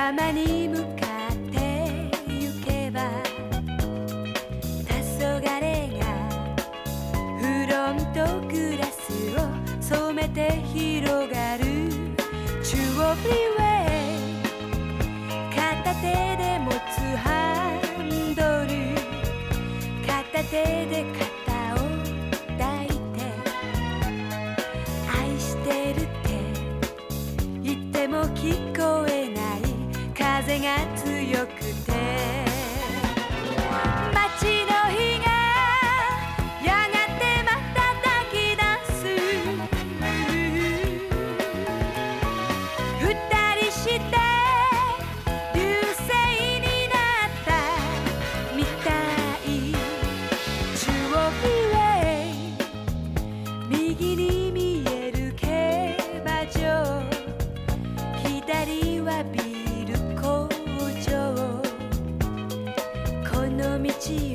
山に向かって行けば黄昏がフロントグラスを染めて広がる中央フリーウェイ片手で持つハンドル片手で肩を抱いて愛してるって言っても聞こえない風が強くて街の日がやがてまた焚き出す二人して流星になったみたい中央フリーウェイ右に見える競馬場左はビール工場この道